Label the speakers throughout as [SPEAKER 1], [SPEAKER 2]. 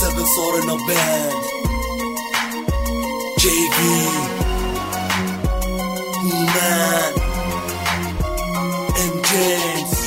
[SPEAKER 1] 7 Foreigner Band JB Human M. James.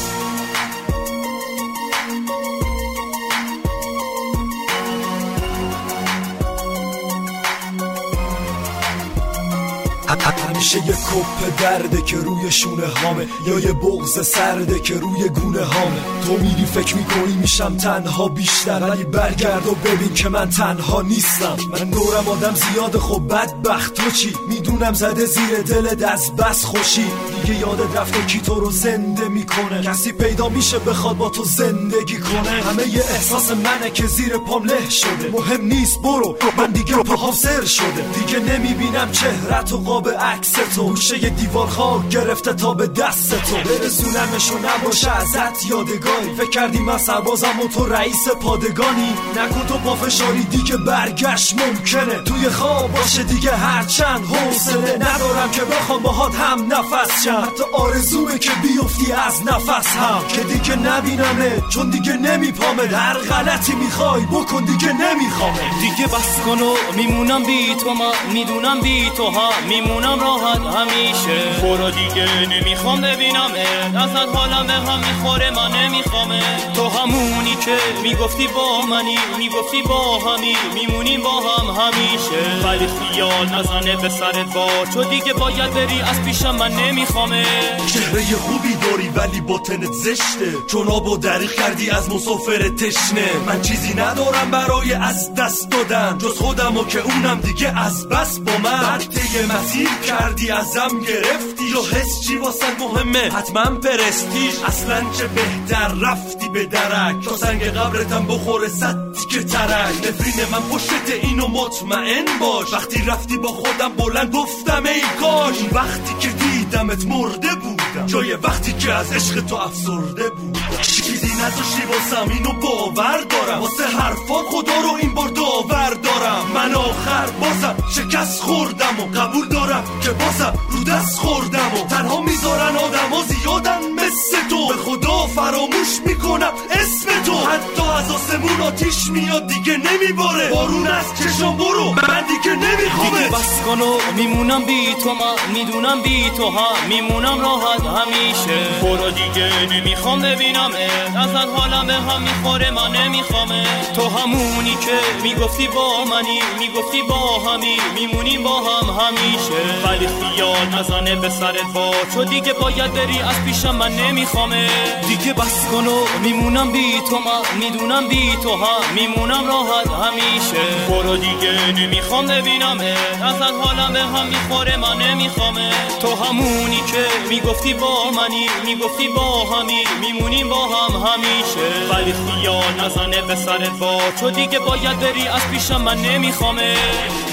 [SPEAKER 1] همیشه یه کپ درده که روی شونه هامه، یا یه بغض سرده که روی گونه هامه. تو میری فکر میکنی میشم تنها بیشتر، ولی برگرد و ببین که من تنها نیستم. من دورم آدم زیاده، خب بدبخت تو چی؟ میدونم زده زیر دلت از بس خوشی. دیگه یادت رفته کی تو رو زنده میکنه؟ کسی پیدا میشه بخواد با تو زندگی کنه؟ همه یه احساس منه که زیر پام له شده. مهم نیست برو، من دیگه پاهام سر شده. دیگه نمیبینم چهرت و قاب عکس تو، گوشه یه دیوار خاک گرفته تا به دست تو. برسونمشو نباشه ازت یادگاری. فکر کردی من سربازم و تو رئیس پادگانی؟ نکن تو پافشاری، دیگه برگشت ممکنه. توی خواب باشه دیگه هرچند حوصله ندارم که بخوام باهات هم نفس شم. حتی آرزومه که بیفتی از نفس هم، که دیگه نبینمه چون دیگه نمیپامه. هر غلطی میخوای بکن دیگه نمیخوامه.
[SPEAKER 2] دیگه بس کن و میمونم بی تو، من میدونم بی تو هم میمونم راحت همیشه. برو دیگه نمیخوام ببینمه، ازت حالم به هم میخوره من نمیخوامه. تو همونی که میگفتی با منی، میگفتی با همی میمونیم با هم همیشه. ولی خیال نزنه به سرت با، تو دیگه باید بری از پیشم من نمیخوامه.
[SPEAKER 1] چهره خوبی داری ولی باطنت زشته، چون آب و دریغ کردی از مسافر تشنه. من چیزی ندارم برای از دست دادن جز خودمو که اونم دیگه از بس با من. بعد یه مسیر کردی ازم گرفتی، یا حس چی واسه مهمه حتما پرستیژ. اصلا چه بهتر رفتی به درک تا سنگ قبرتم بخوره صد که ترک. نفرین من پشت اینو مطمئن باش، وقتی رفتی با خودم بلند گفتم ای کاش. وقتی که دیدمت مرده بودم، جای وقتی که از عشق تو افسرده بودم. چیزی نذاشتی واسم اینو باور دارم، واسه حرفات خدا رو این بار داور دارم. من آخر بازم شکست خوردم و قبول دارم که بازم رو دست خوردم و تنها میذارن آدم ها زیادن مثل تو. به خدا فراموش میکنم اسم تو، حتی از آسمون آتیش میاد دیگه نمیباره. بارون از چشم برو، من دیگه نمیخوامه.
[SPEAKER 2] دیگه بس کن و میمونم بی تو، من میدونم بی تو هم میمونم راحت همیشه. برو دیگه نمیخوام ببینمه، ازت حالم به هم میخوره من نمیخوامه. تو همونی که میگفتی با منی، میگفتی با همی میمونیم با هم همیشه. ولی خیال نزنه به سرت با، تو دیگه باید بری از پیشم من نمیخوامه. دیگه بس کن و میمونم بی تو، من میدونم بی تو هم میمونم راحت همیشه. برو دیگه نمیخوام ببینمه، ازت حالم به هم میخوره من نمیخوامه. تو همونی که میگفتی با منی، میگفتی با همی میمونیم با هم همیشه. ولی خیال نزنه به سرت با، تو دیگه باید بری از پیشم من نمیخوامه.